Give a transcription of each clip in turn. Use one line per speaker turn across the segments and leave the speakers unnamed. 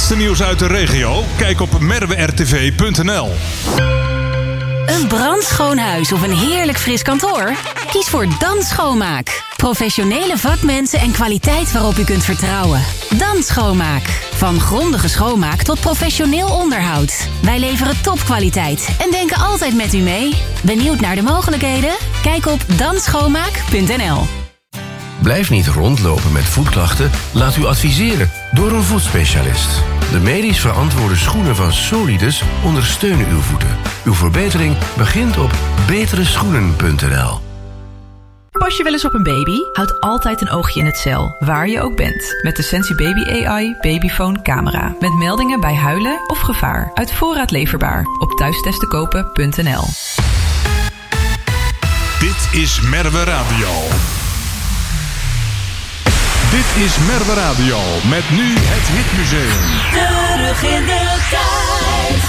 laatste nieuws uit de regio? Kijk op merwertv.nl.
Een brandschoon huis of een heerlijk fris kantoor? Kies voor Dan Schoonmaak. Professionele vakmensen en kwaliteit waarop u kunt vertrouwen. Dan Schoonmaak. Van grondige schoonmaak tot professioneel onderhoud. Wij leveren topkwaliteit en denken altijd met u mee. Benieuwd naar de mogelijkheden? Kijk op danschoonmaak.nl.
Blijf niet rondlopen met voetklachten. Laat u adviseren door een voetspecialist. De medisch verantwoorde schoenen van Solidus ondersteunen uw voeten. Uw verbetering begint op betereschoenen.nl.
Pas je wel eens op een baby? Houd altijd een oogje in het cel, waar je ook bent. Met de Sensi Baby AI Babyphone camera. Met meldingen bij huilen of gevaar. Uit voorraad leverbaar. Op thuistestenkopen.nl.
Dit is Merwe Radio. Dit is Merwe Radio met nu het Hitmuseum.
Terug in de tijd.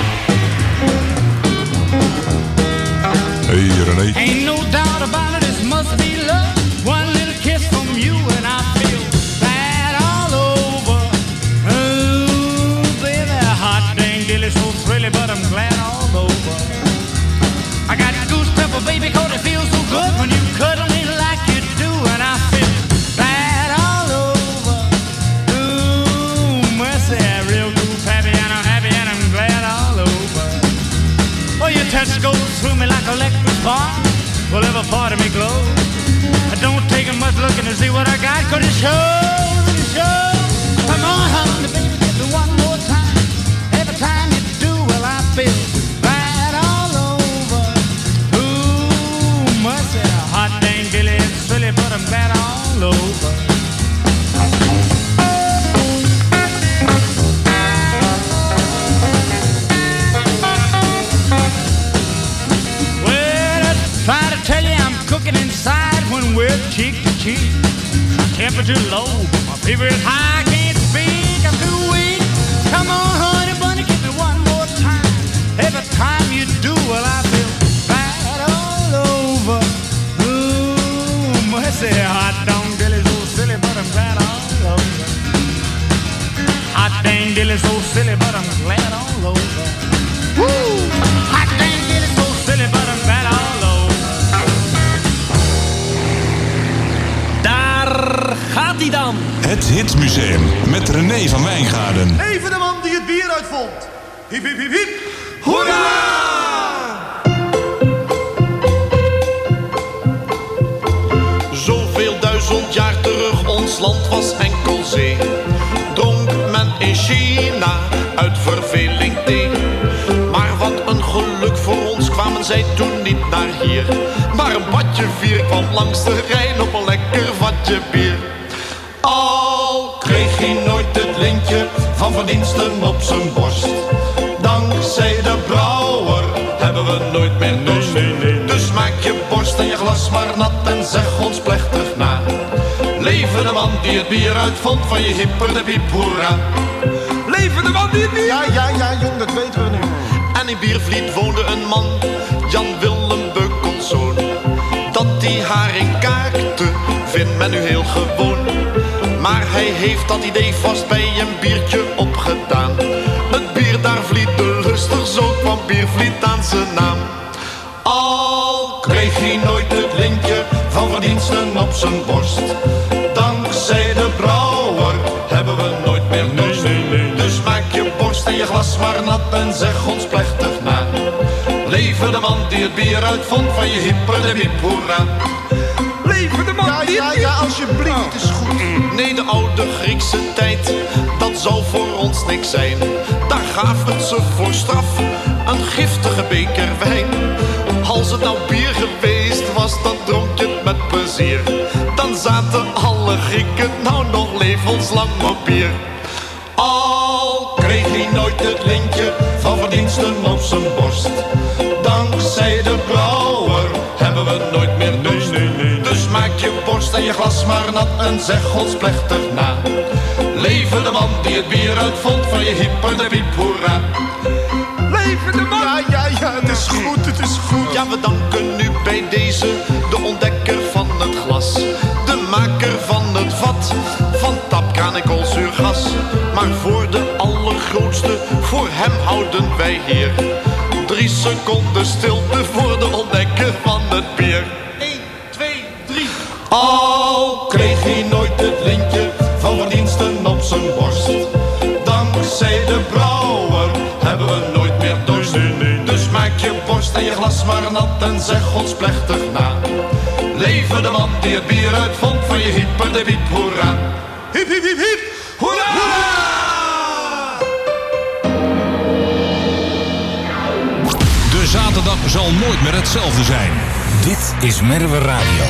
Hey René.
Ain't no doubt about it, this must be love. One little kiss from you and I feel bad all over. Ooh, baby, hot dang dilly, so thrilly, but I'm glad all over. I got goose pepper, baby, 'cause it feels so good when you cuddle me like you do, and I feel bad all over. Ooh, mercy, real goose happy, and I'm happy, and I'm glad all over. Oh, your touch goes through me like electric bar. Will every part of me glow. I don't take much looking to see what I got, 'cause it shows, it shows. Come on, honey, baby, get me one more time. Every time you do, well, I feel bad all over. Ooh, mercy, hot dang dilly, it's silly, but I'm bad all over. Try to tell you I'm cooking inside when we're cheek to cheek. My temperature low, but my fever is high. I can't speak, I'm too weak. Come on, honey bunny, give me one more time. Every time you do, well, I feel bad all over. Ooh, mercy, hot dang dilly, so silly, but I'm glad all over. Hot dang dilly, so silly, but I'm glad all over. Woo! Hot dang dilly, so silly, but I'm glad all over.
Gaat hij dan?
Het Hitmuseum met René van Wijngaarden.
Even de man die het bier uitvond. Hiep, hiep, hiep, hiep. Hoera!
Zoveel duizend jaar terug, ons land was enkel zee. Dronk men in China uit verveling thee. Maar wat een geluk voor ons kwamen zij toen niet naar hier. Maar een badje vier kwam langs de Rijn op een lekker vatje bier. Al kreeg hij nooit het lintje van verdiensten op zijn borst. Dankzij de brouwer hebben we nooit meer dorst. Dus maak je borst en je glas maar nat en zeg ons plechtig na. Leven de man die het bier uitvond van je hipper de piep, hoera. Leven de man die het bier...
Ja, jong, dat weten we nu.
En in Biervliet woonde een man, Jan Willem Beukelszoon. Dat die haring kaakte, vindt men nu heel gewoon. Maar hij heeft dat idee vast bij een biertje opgedaan. Het bier daar vliet de lustig, zo kwam Biervliet aan zijn naam. Al kreeg hij nooit het lintje van verdiensten op zijn borst. Dankzij de brouwer hebben we nooit meer dorst. Dus maak je borst en je glas maar nat en zeg ons plechtig na. Leven de man die het bier uitvond van je hipper de hip, hoera. Leven de man die het bier...
Ja, alsjeblieft, het is goed.
Nee, de oude Griekse tijd, dat zou voor ons niks zijn. Daar gaven ze voor straf een giftige beker wijn. Als het nou bier geweest was, dan dronk je het met plezier. Dan zaten alle Grieken nou nog levenslang op bier. Al kreeg hij nooit het lintje van verdiensten op zijn borst. Dankzij de brouwer hebben we nooit meer dorst. Dus maak je borst en je glas maar nat en zeg ons plechtig na. Leven de man die het bier uitvond van je hipper de piep, hoera. Leven de man!
Ja, het is goed, het is goed.
Ja, we danken nu bij deze de ontdekker van het glas. De maker van het vat van tapkraan en koolzuurgas. Maar voor de allergrootste, voor hem houden wij hier 3 seconden stilte voor de ontdekker van het bier. 1, 2, 3. Al kreeg hij nooit het lintje van verdiensten op zijn borst. Dankzij de brouwer hebben we nooit meer dorst. Dus maak je borst en je glas maar nat en zeg ons plechtig na. Leven de man die het bier uitvond van je hyper de wiep, hoera. Hip hip hip hip, hoera!
De zaterdag zal nooit meer hetzelfde zijn.
Dit is Merwe Radio.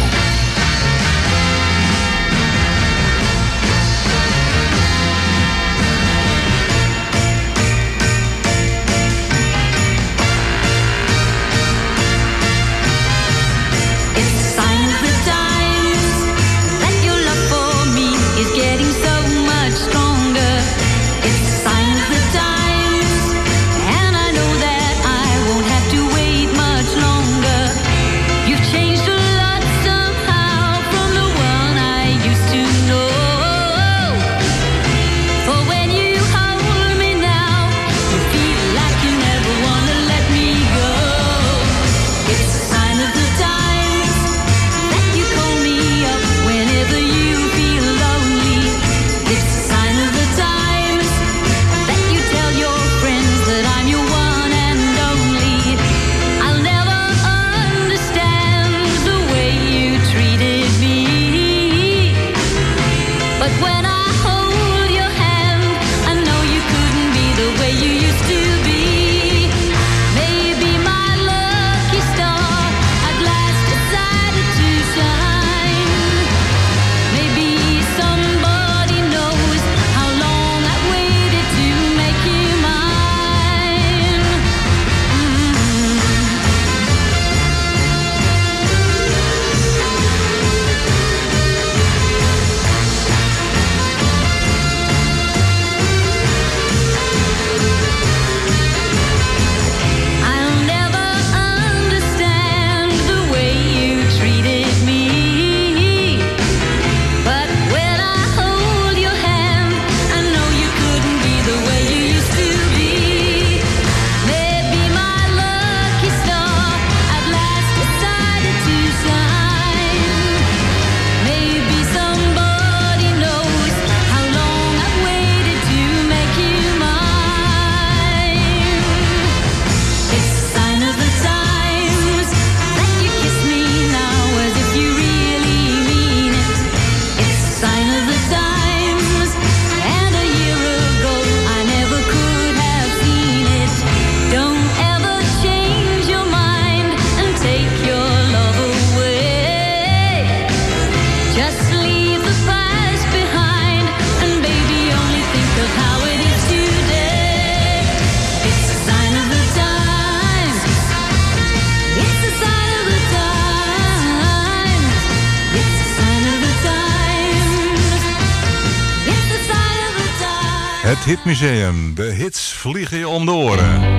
Het Hitmuseum. De hits vliegen je om de oren.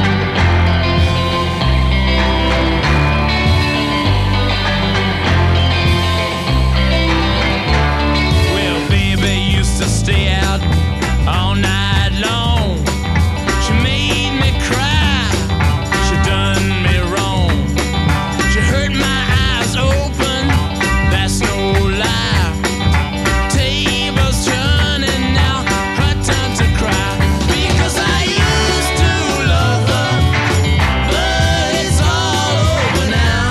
Stay out all night long. She made me cry. She done me wrong. She hurt my eyes open. That's no lie. Tables turning now. Her time to cry. Because I used to love her, but it's all over now.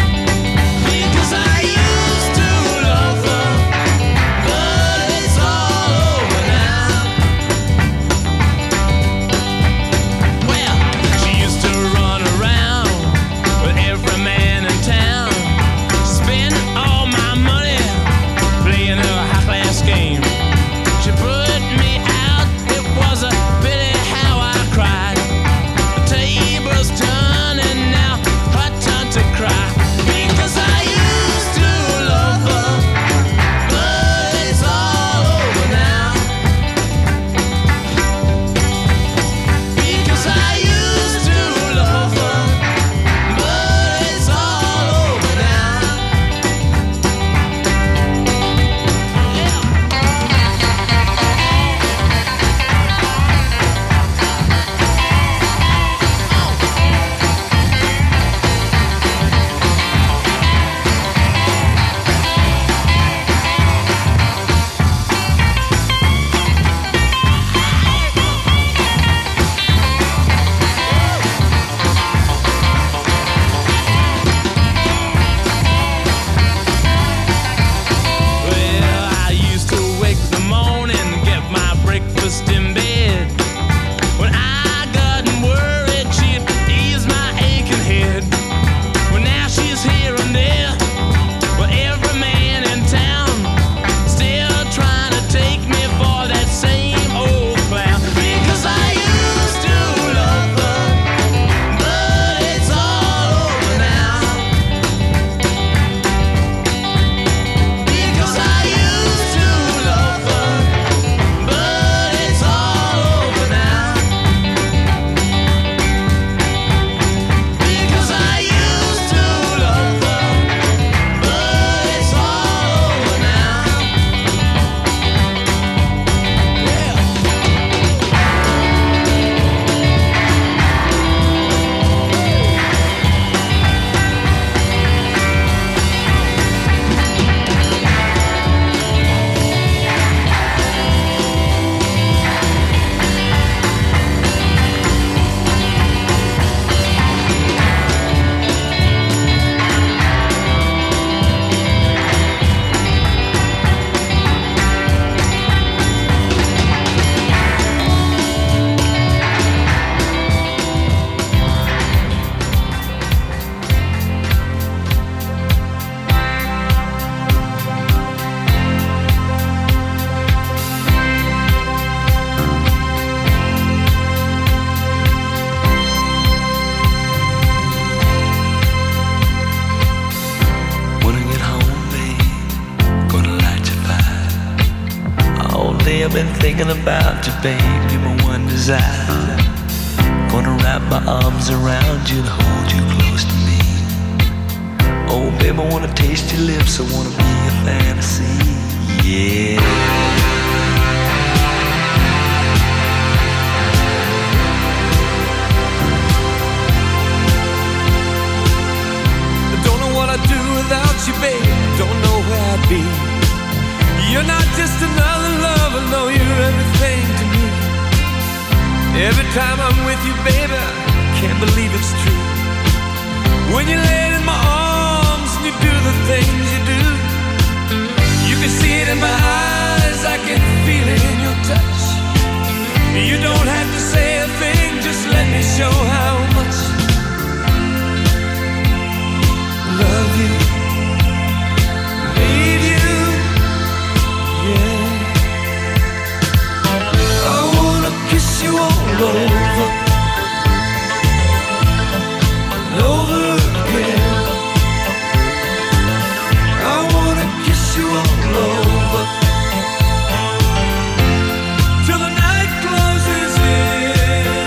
Because I used to love her, but it's all
day I've been thinking about you, babe. You're my one desire. Gonna wrap my arms around you and hold you close to me. Oh, babe, I wanna taste your lips. I wanna be a fantasy. Yeah.
I'd do without you, babe. Don't know where I'd be. You're not just another lover, no, you're everything to me. Every time I'm with you, baby, I can't believe it's true. When you lay in my arms and you do the things you do, you can see it in my eyes, I can feel it in your touch. You don't have to say a thing, just let me show how much love you, need you, yeah. I wanna kiss you all over, and over again. I wanna kiss you all over, till the night closes in,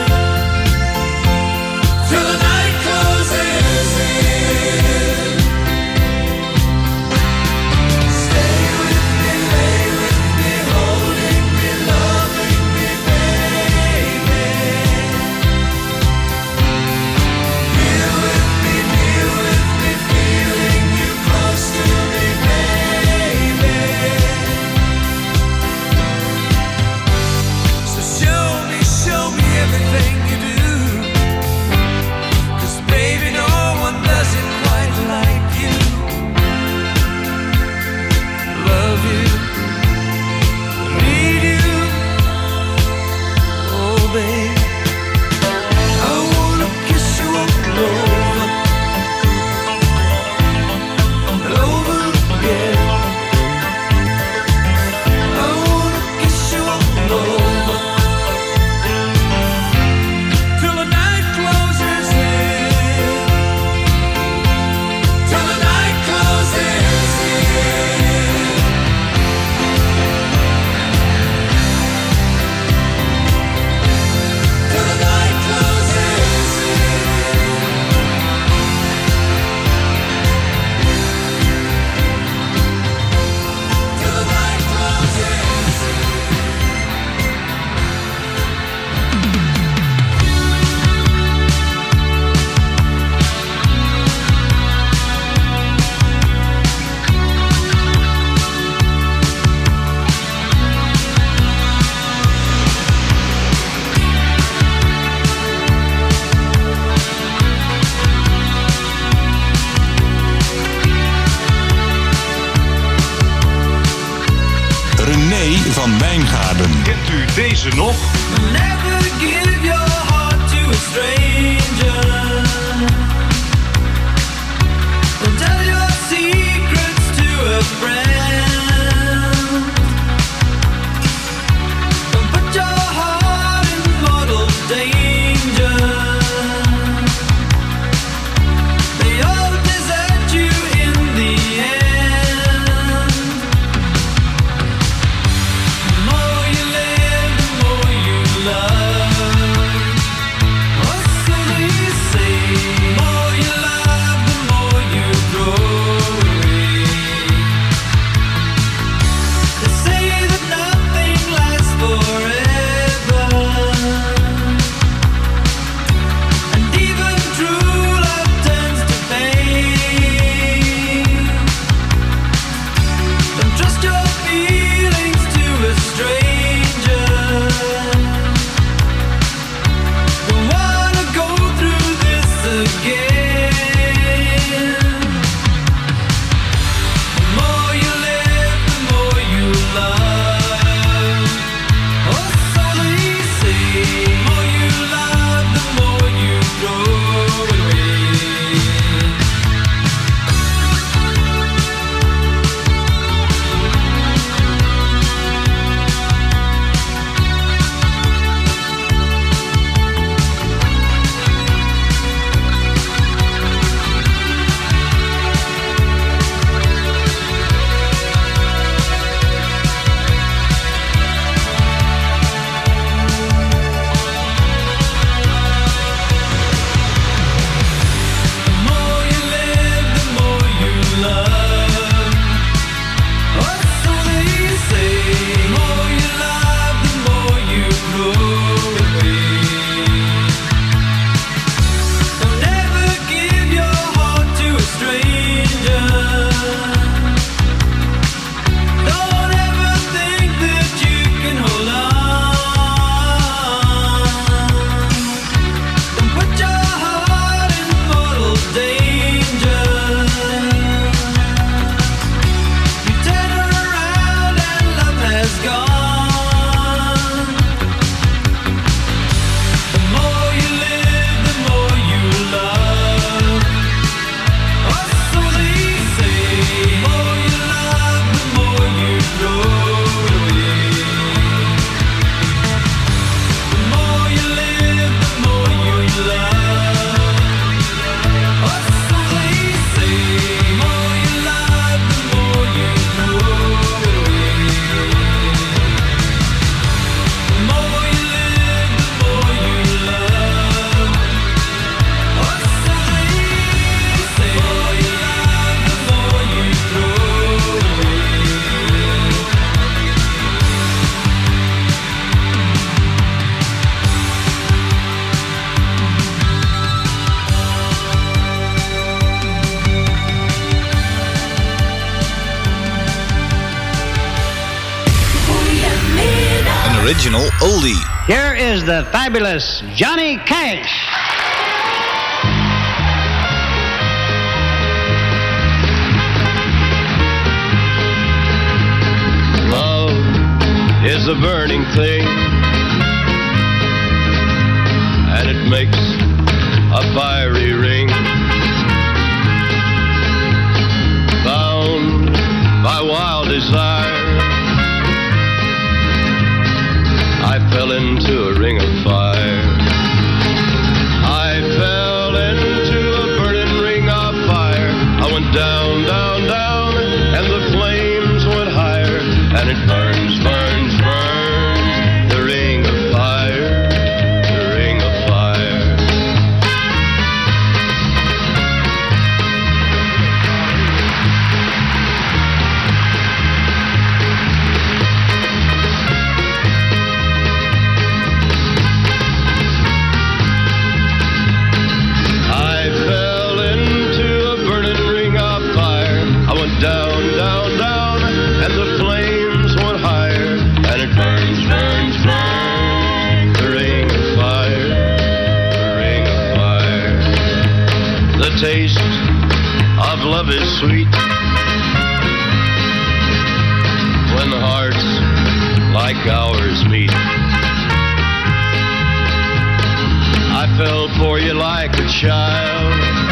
till the night closes in.
van Wijngaarden.
Kent u deze nog?
Never give your heart to a stranger. Don't tell your secrets to a friend. Don't put your heart in mortal danger. They all desert you in the end. The more you live, the more you love.
original oldie.
Here is the fabulous Johnny Cash.
Love is a burning thing, and it makes a fiery ring. Bound by wild desire, I fell into a ring of fire. I fell into a burning ring of fire. I went down, down, down, and the flames went higher. And it burns, burns, burns, the ring of fire, the ring of fire. I fell into a burning ring of fire. I went down, down, down, and the flames went higher. And it burns, burns, burns, the ring of fire, the ring of fire. The taste of love is sweet when hearts like ours meet. I fell for you like a child.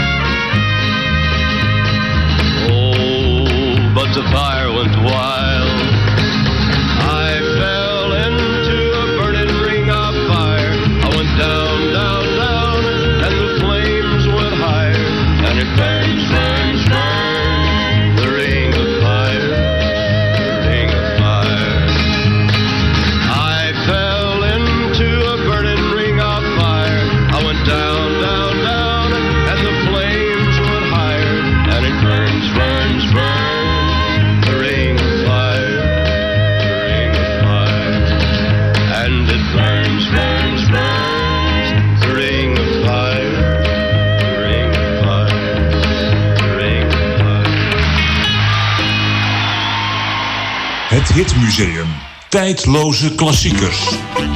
Oh, but the fire went wild. I fell into a burning ring of fire. I went down, down, down, and the flames went higher. And it burns, burns, burns, the ring of fire, the ring of fire. I fell into a burning ring of fire. I went down, down, down, and the flames went higher. And it burns, burns, burns, the ring of fire, the ring of fire. And it burns, burns, burns, the ring of fire, the ring of fire, the ring of fire.
Het Hitmuseum. Tijdloze klassiekers.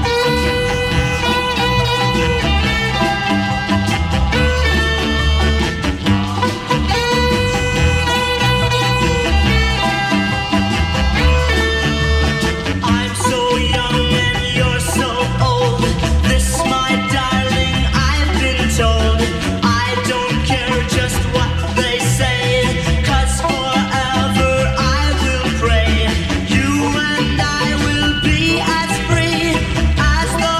I'm so young and you're so old. This, my darling, I've been told. I don't care just what they say, 'cause forever I will pray. You and I will be as free as the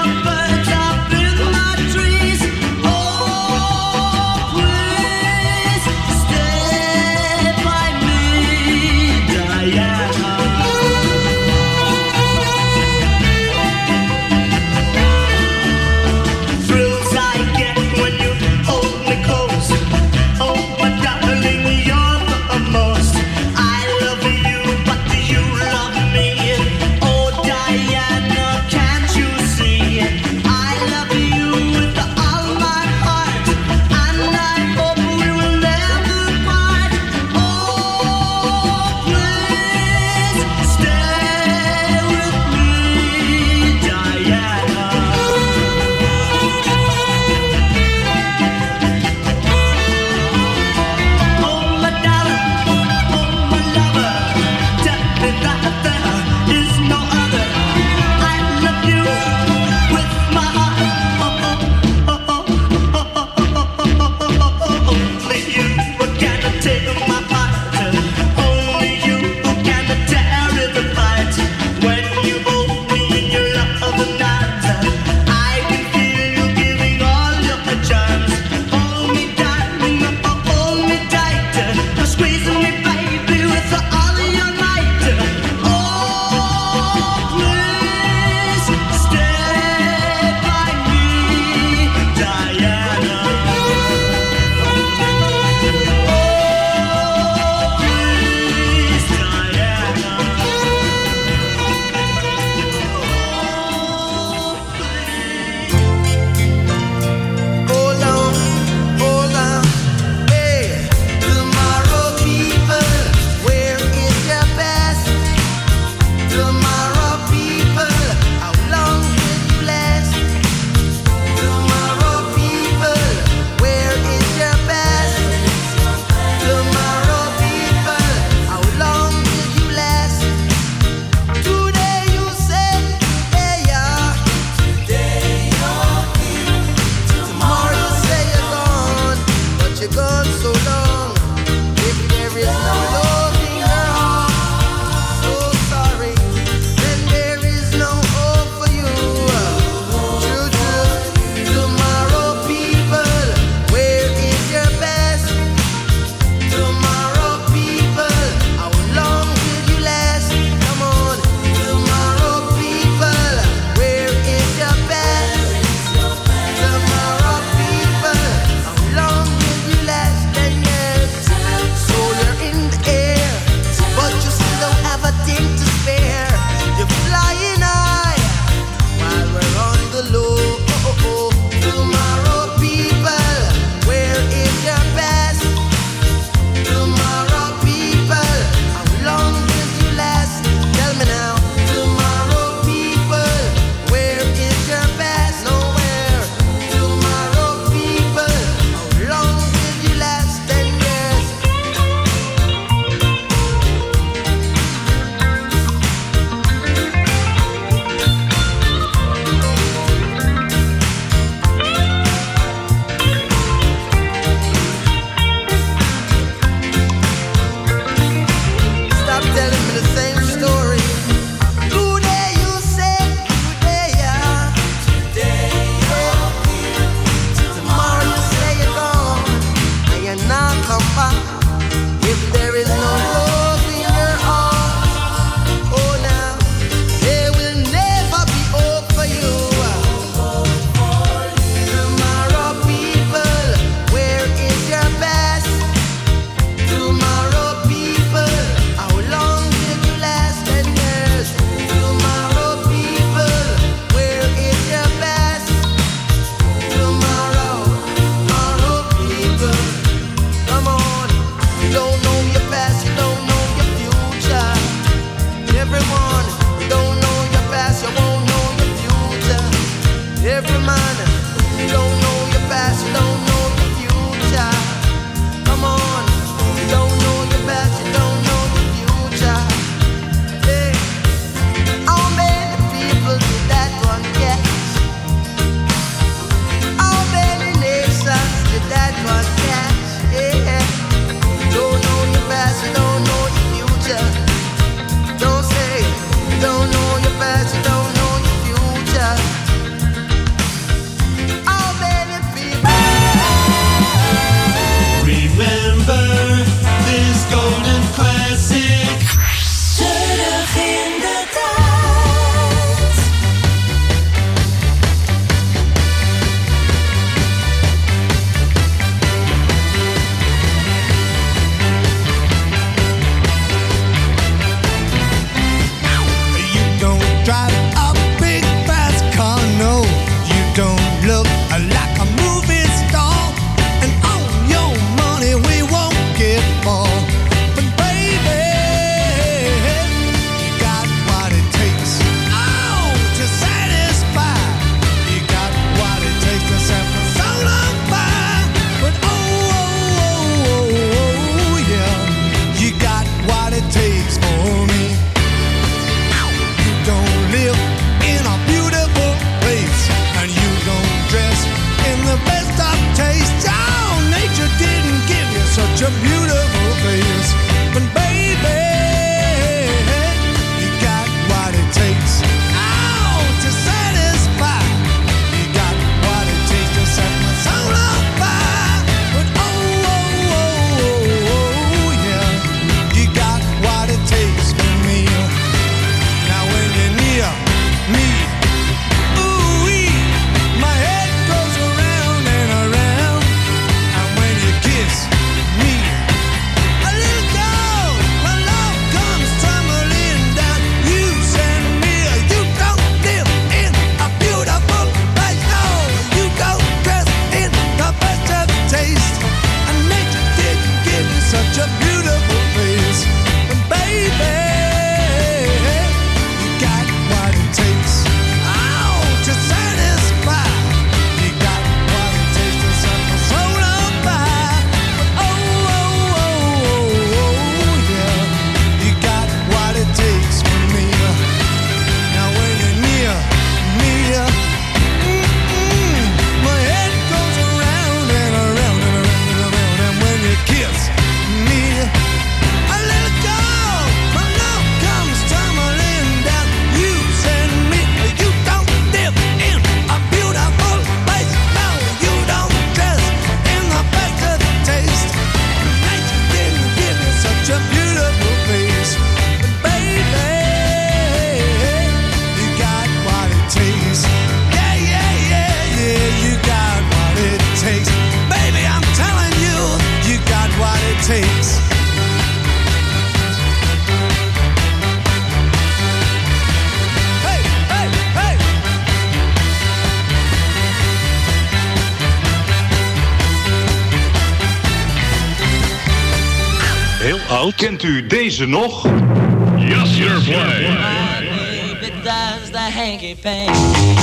Wout. Kent u deze nog?
Yes, your play.
Baby does the hanky panky.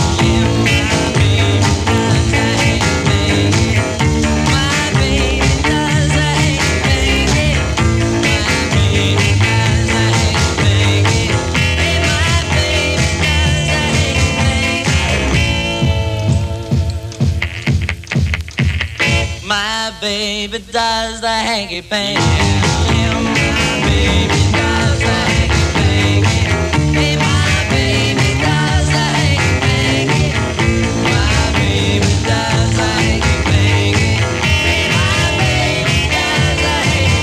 My baby does the hanky panky. Yeah, my baby does the hanky panky. Hey, my baby does the hanky panky. My baby does the hanky panky. Hey, my baby does the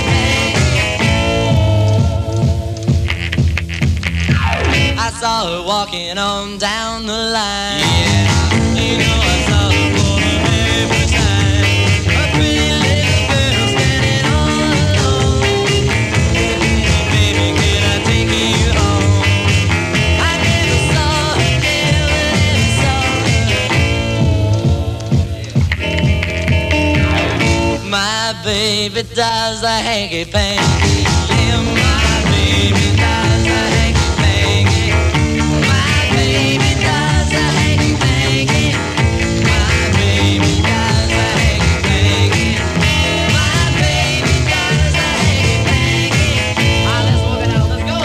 hanky panky. I saw her walking on down the line. Yeah, you know I saw her for the very first time. My baby does the hanky panky. Yeah, my baby does the hanky panky. My baby does the hanky panky. My baby does the hanky panky. My baby does the hanky panky. Let's walk it out. Let's go.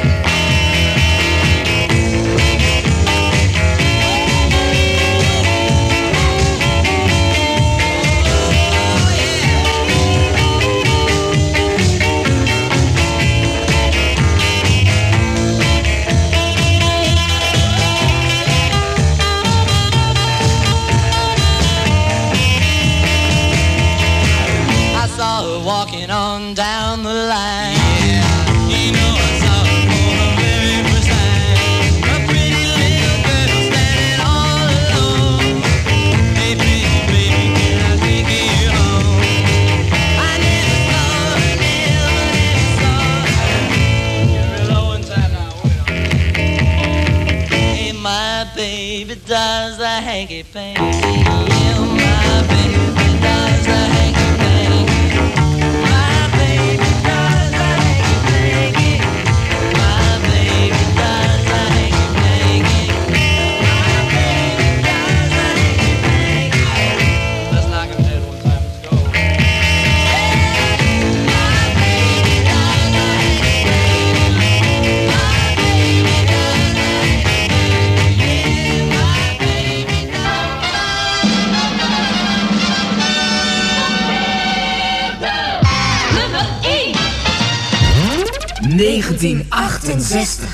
Saw her walking on down the line. Yeah, you know I saw her for the very first time. A pretty little girl standing all alone. Hey baby, baby, can I take you home? I never saw her, never saw her. You're real low in time now. Hey, my baby does the hanky panky. Yeah, my baby does the hanky panky.
Nummer 1 1968.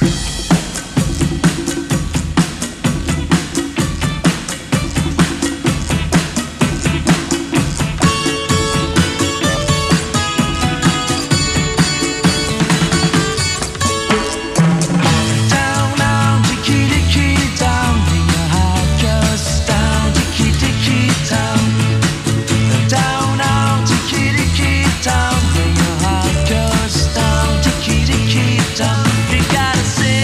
You gotta say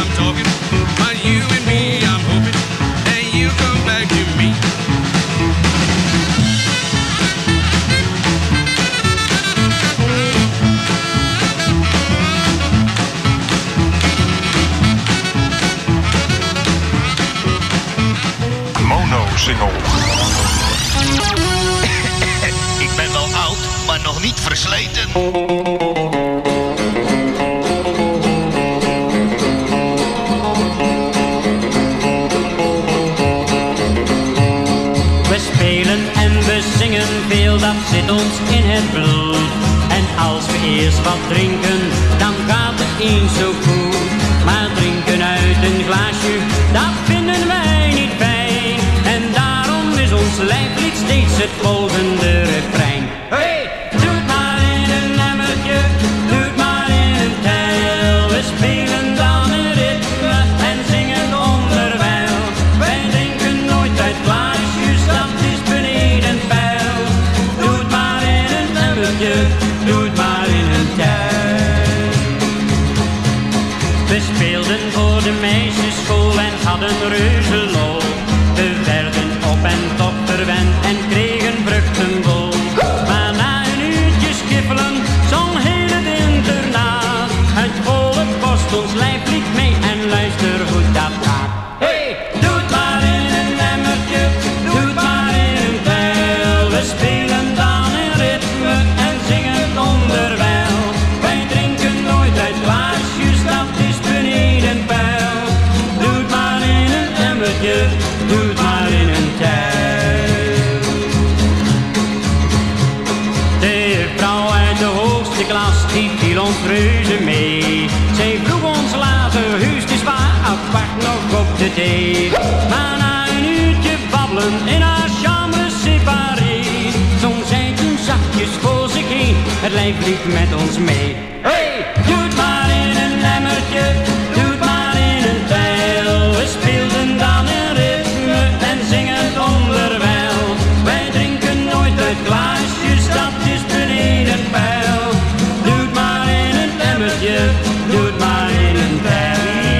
I'm talking. But you and me, I'm hoping that you come back to me.
Mono-single.
Ik ben wel oud, maar nog niet versleten.
We spelen en we zingen veel, dat zit ons in het bloed. En als we eerst wat drinken, dan gaat het eens zo goed. Maar drinken uit een glaasje, dat vinden wij niet fijn. En daarom is ons lijflied steeds het volgende refrein. Hey, doe het maar in een emmertje, doe het maar in een tijl. We spelen dan een ritme en zingen onderwijl. Wij drinken nooit uit glaasjes, dat is beneden peil. Doe het maar in een emmertje, doe het maar in een tijl. We speelden voor de meisjesschool en hadden reuze lol. We werden op en top verwend en kregen vruchtenbol. Maar na een uurtje skiffelen zong heel het internaat het volle kost ons lijflied mee en luister hoe dat gaat. Hey, doe het maar in een emmertje, doe het maar in een tijl. We spelen dan een ritme en zingen onderwijl. Wij drinken nooit uit glaasjes, dat is beneden peil. Doe het maar in een emmertje, doe het maar in een tijl. De vrouw uit de hoogste klas, die viel ons reuze mee. Zij vroeg ons later, heus het is waar, apart nog op de thee. Maar na een uurtje babbelen in haar chambre séparé, zong zij toen zachtjes voor zich heen, het lijflied met ons mee. Hey, doe het maar in een emmertje, doe het maar in een tijl. We speelden dan een ritme en zingen het onderwijl. Wij drinken nooit uit glaasjes, dat is beneden peil. Doe het maar in een emmertje, doe het maar in een tijl.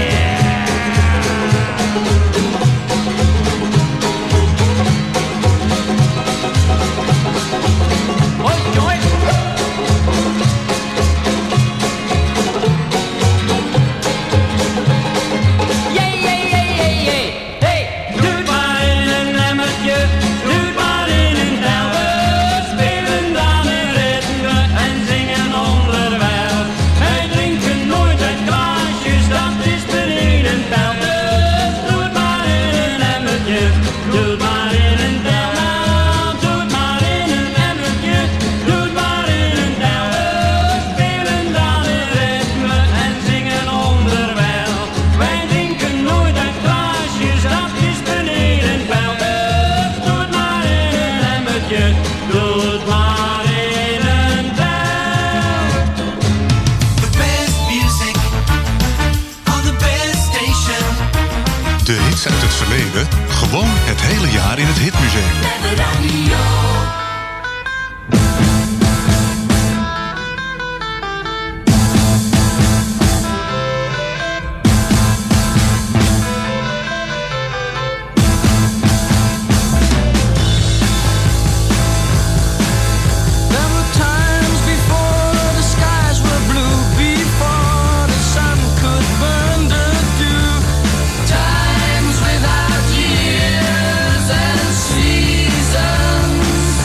Hoi, hoi.
Gewoon het hele jaar in het Hitmuseum.
Times without years and seasons.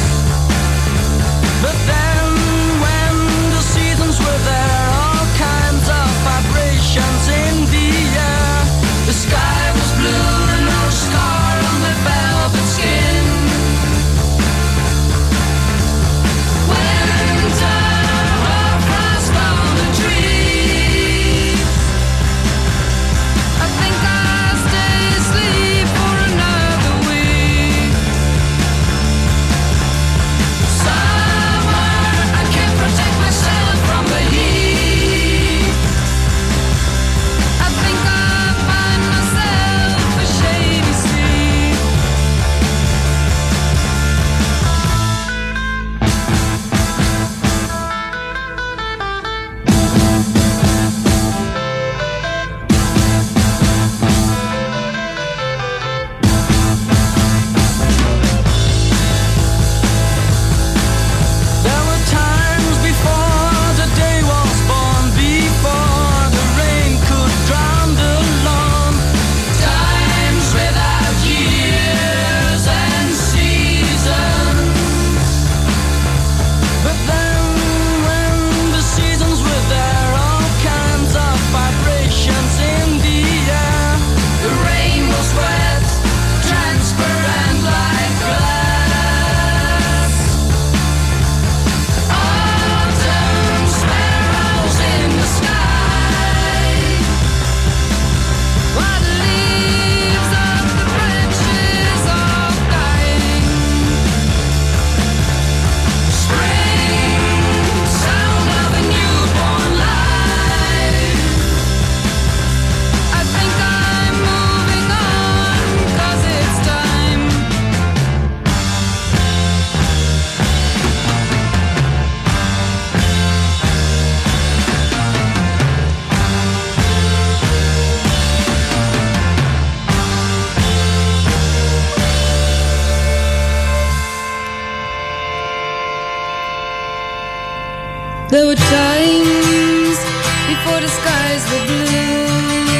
There were times before the skies were blue,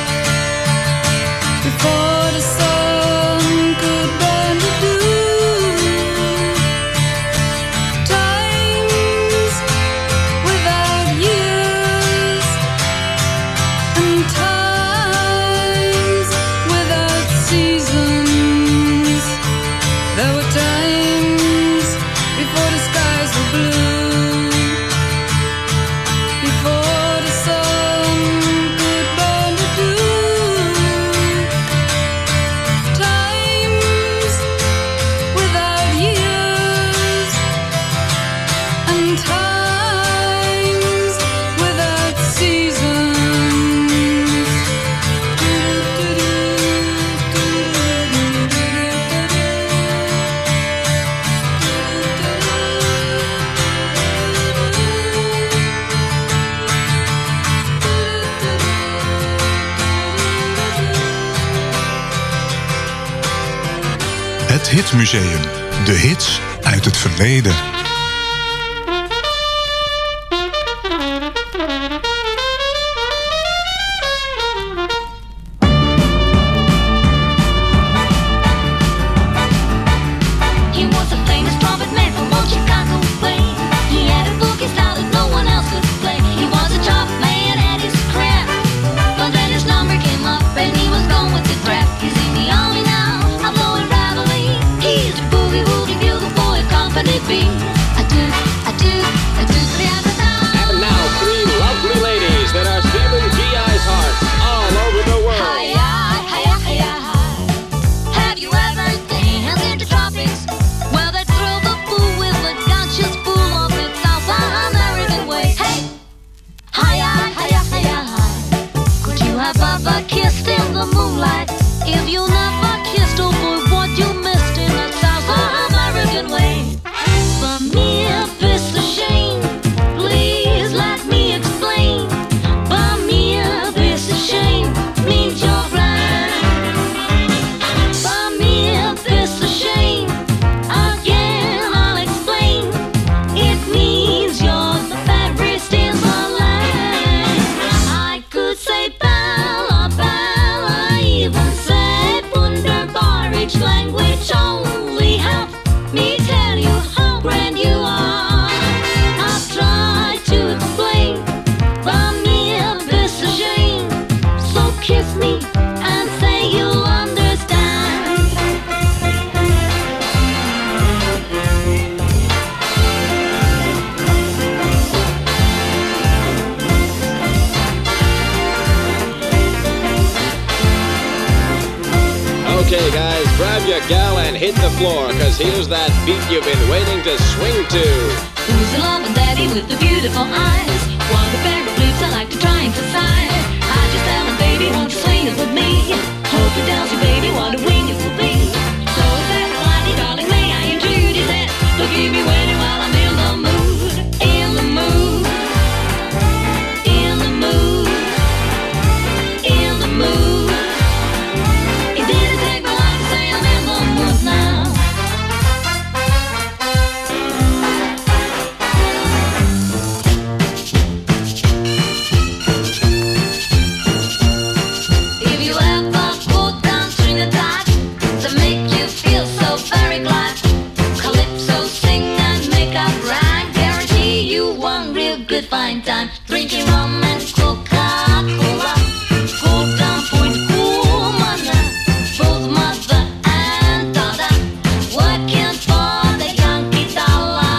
before the sun could burn the dew, times without years, and times without seasons. There were times before the skies were blue, before the sun could burn the dew, times without years, and times without seasons.
Het Hitmuseum. De hits uit het verleden.
He was a famous trumpet man from old Chicago way. He had a boogie style that no one else could play. He was a tough man at his craft, but then his number came up and he was gone with the draft. He's in the army now, I blow it rattling. He's the boogie woogie bugle boy, company B. I do,
And now, three lovely ladies that are stealing GI's hearts all over the world.
Hi-ya, hi-ya, hi-ya, hi. Have you ever danced in the tropics? Well, they thrill the fool with a conscious fool of it South American way. Hey, hi-ya, hi-ya, hi-ya, hi. Could you have ever kissed in the moonlight? If you never kissed, oh boy, what you missed in the South American way. For me, if it's a shame, please let me explain. For me, if it's a shame, means you're blind. For me, if it's a shame, again I'll explain. It means you're the fairest in the land. I could say Bella, Bella, even say wunderbar. Each language only help me tell you how grand you are. I've tried to explain, but me if it's a shame. So kiss me and say you'll understand.
Okay, guys, grab your gal and hit the floor, cause here's that beat you've been waiting to swing to.
Who's the loving daddy with the beautiful eyes? One of the pair of lips I like to try and emphasize. I just tell him, baby, won't you swing it with me? Hope it tells you, baby, what a wing it will be. So is that mighty darling, may I intrude? He said, look at me waiting while I'm in the mood. In the mood. In the mood. In the mood. It didn't take me long to say I'm in the mood now. If you ever go down Trinidad to make you feel so very glad, calypso sing and make a brag, guarantee you one real good fine time. Drinking rum and Coca-Cola, go down Point Cumana, both mother and daughter, working for the Yankee dollar.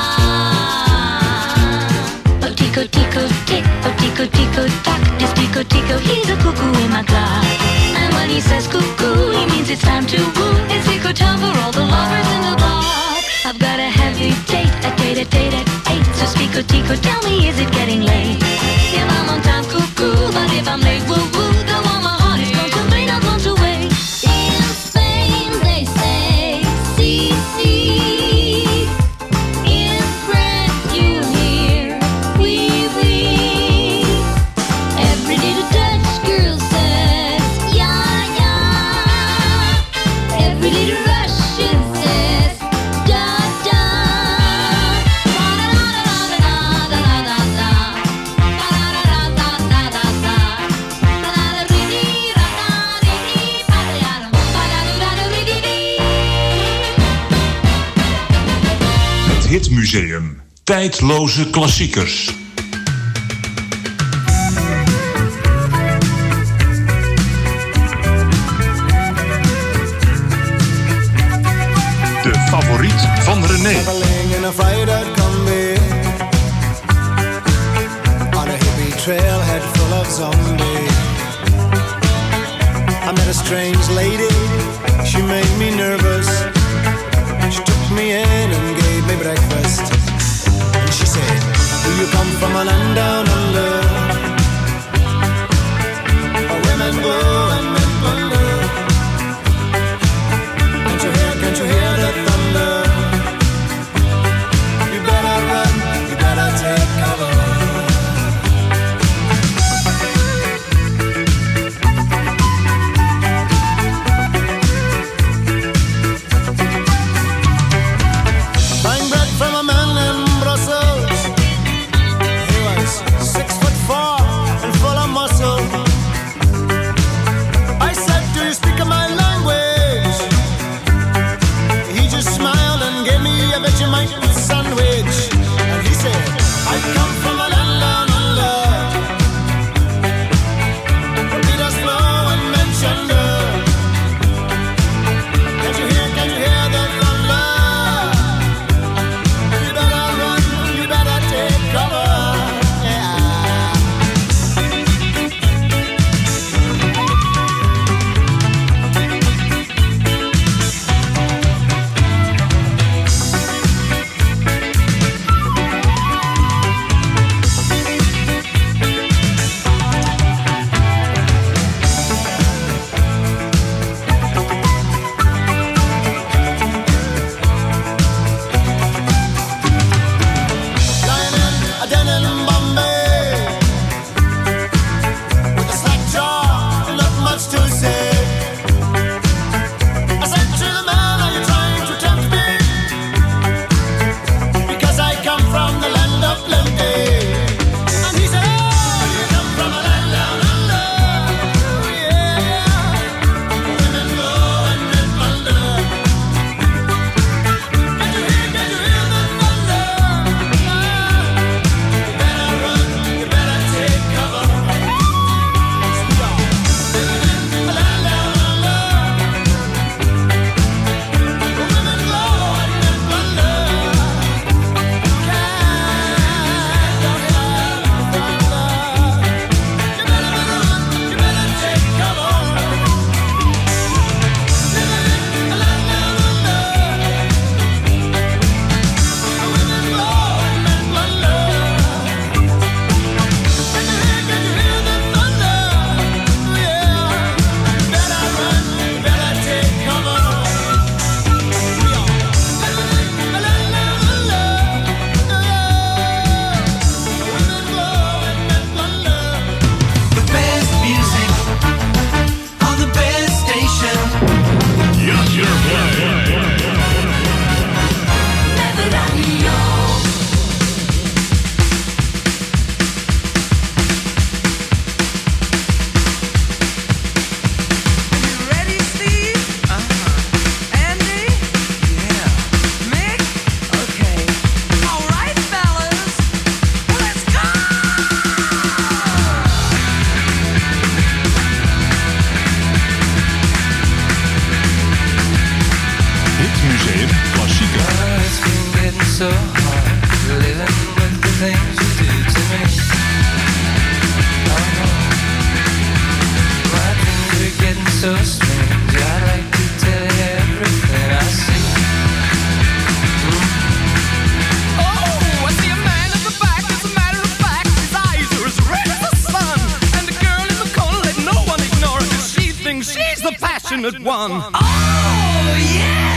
Oh tico tico tick, oh tico tico tock, this tico tico, he's a cuckoo in my clock. And when he says cuckoo, he means it's time to woo. It's tico time for all the lovers in the block. I've got a heavy date at 8. So tico tico, tell me, is it getting late? If I'm on time, cuckoo, but if I'm late, woo woo, the one my heart is going to complain, I've gone to wait. In Spain they say, see, see. In France you hear, wee, wee. Every little Dutch girl says, yeah, yeah. Every little Russian says, da, da. Da, da, da, da, da, da, da, da,
Hitmuseum. Tijdloze klassiekers. De favoriet van René.
On a hippie trailhead full of zombies. I met a strange lady, she made me nervous. She took me in and gave me breakfast. And she said, do you come from a land down under? Where women go and men plunder. Can't you hear the thunder? You better run, you better take cover.
One. Oh, yeah!